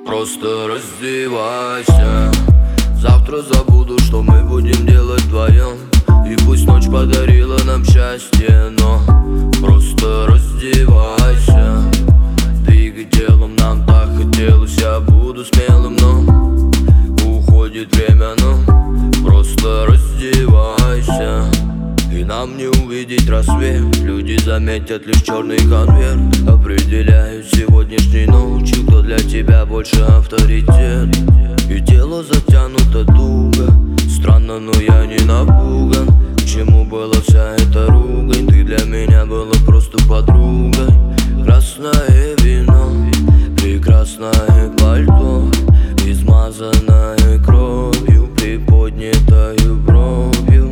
Просто раздевайся. Завтра забуду, что мы будем делать вдвоем. И пусть ночь подарила нам счастье, но просто раздевайся. Двигай телом, нам так хотелось. Я буду смелым, но уходит время, но просто раздевайся. И нам не увидеть рассвет. Люди заметят лишь черный конверт. Определяют сегодняшней ночью, кто для тебя больше авторитет. И тело затянуто туго. Странно, но я не напуган. К чему была вся эта ругань? Ты для меня была просто подругой. Красное вино, прекрасное пальто, измазанное кровью, приподнятою бровью.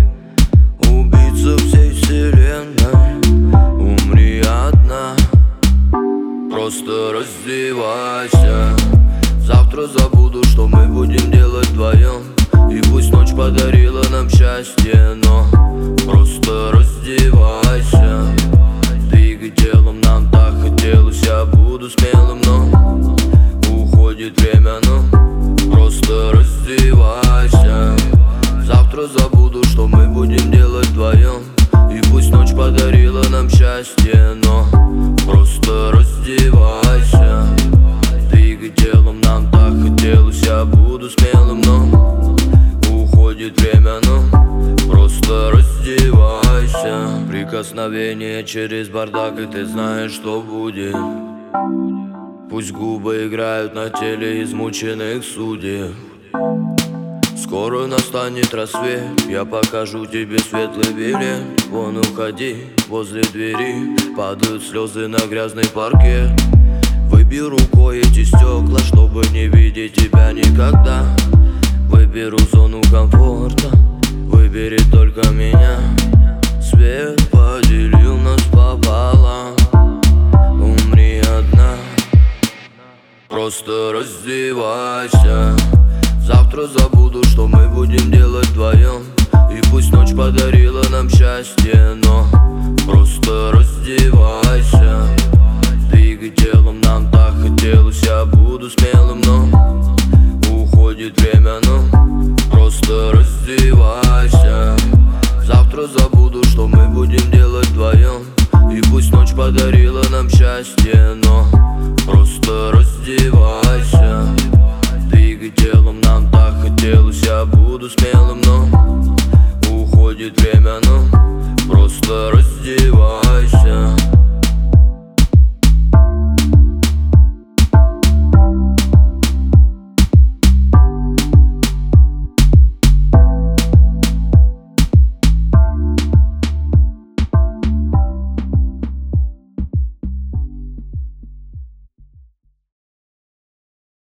Убийца всей вселенной, умри одна. Просто раздевайся. Завтра забуду, что мы будем делать вдвоем. И пусть ночь подарила нам счастье, но просто раздевайся. Двигай телом, нам так хотелось. Я буду смелым, но уходит время, но просто раздевайся. Завтра забуду, что мы будем делать вдвоем. И пусть ночь подарила нам счастье, но просто раздевайся. Двигай телом, нам так хотелось. Я буду смелым, но уходит время, но просто раздевайся. Прикосновение через бардак, и ты знаешь, что будет. Пусть губы играют на теле измученных судеб. Скоро настанет рассвет, я покажу тебе светлый билет. Вон уходи, возле двери падают слезы на грязный паркет. Выбей рукой эти стекла, чтобы не видеть тебя никогда. Выберу зону комфорта, выбери только меня. Свет поделил нас пополам, умри одна. Просто раздевайся. Завтра забуду, что мы будем делать вдвоем. И пусть ночь подарила нам счастье, но просто раздевайся. Двигай телом, нам так хотелось. Я буду смелым, но уходит время, но просто раздевайся. Завтра забуду, что мы будем делать вдвоем. И пусть ночь подарила нам счастье, но просто раздевайся. Двигай телом, нам так хотелось. Я буду смелым, но